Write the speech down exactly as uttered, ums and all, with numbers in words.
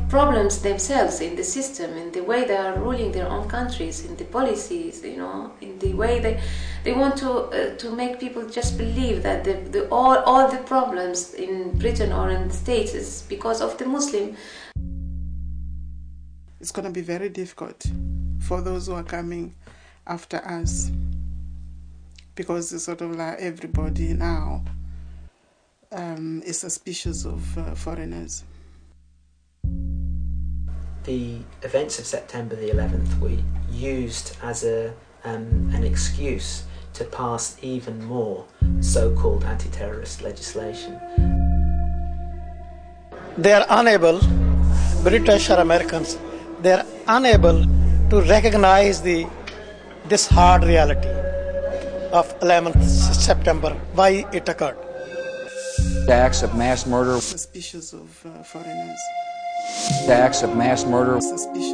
problems themselves in the system, in the way they are ruling their own countries, in the policies, you know, in the way they they want to uh, to make people just believe that the, the all all the problems in Britain or in the States is because of the Muslim. It's going to be very difficult for those who are coming after us, because it's sort of like everybody now um, is suspicious of uh, foreigners. The events of September the eleventh were used as a um, an excuse to pass even more so-called anti-terrorist legislation. They are unable, British or Americans, they are unable to recognize the this hard reality of eleventh September, why it occurred. Acts of mass murder. Suspicious of uh, foreigners. Acts of mass murder. Suspicious